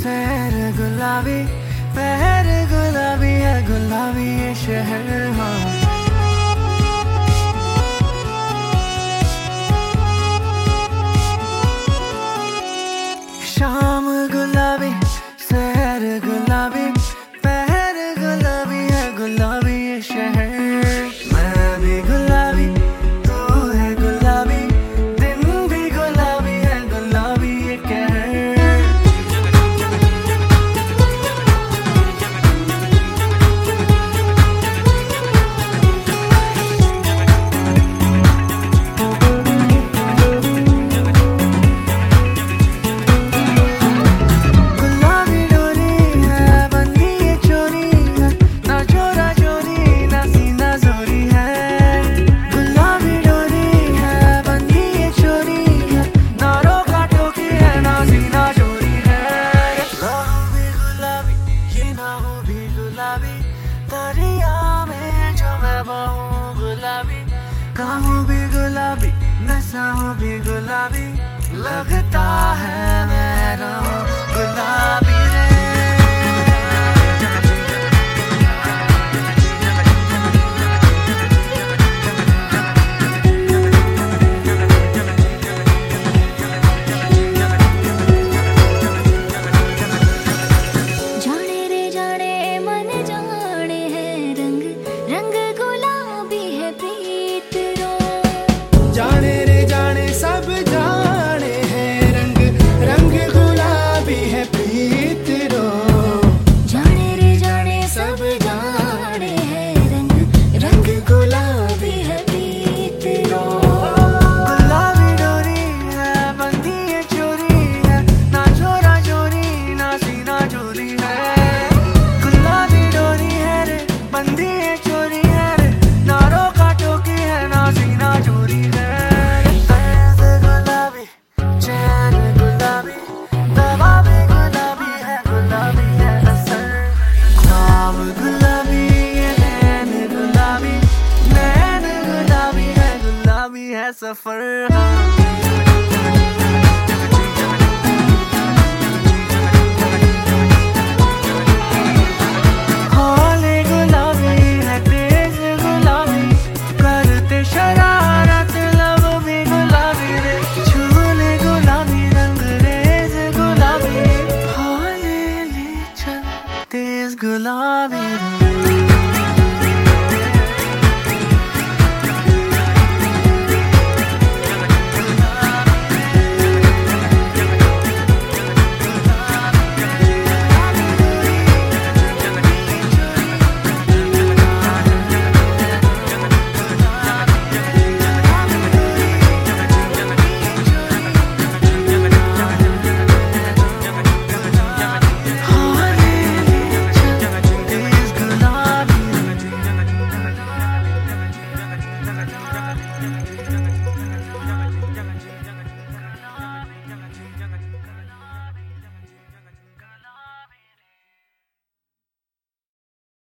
सैर गुलाबी, पहर गुलाबी है, गुलाबी ये शहर। हाँ शाम गुलाबी, सैर गुलाबी, पहर गुलाबी है, गुलाबी ये शहर। मैं भी गुलाबी, तू है गुलाबी, दिन भी गुलाबी है, गुलाबी ये कहर। दरिया में जो मैं बहूँ गुलाबी, कहूँ भी गुलाबी, नसाऊँ भी गुलाबी, लगता है मैं रहूँ गुलाबी रे। जाने रे जाने सब जाने हैं रंग, रंग गुलाबी है प्रीत रो। जाने रे जाने सब जाने हैं रंग, रंग गुलाबी है प्रीत रो। गुलाबी डोरी है, बंधी है चोरी है, ना चोरा चोरी ना सीना चोरी है। गुलाबी डोरी है रे, बंधी है चोरी है रे, ना रोका टोकी है, ना सीना चोरी है। सफर हौले गुलाबी है, तेज गुलाबी, करते शरारत लब भी गुलाबी रे। छूले गुलाबी, रंग रेज गुलाबी, हौले ले चल तेज गुलाबी रे।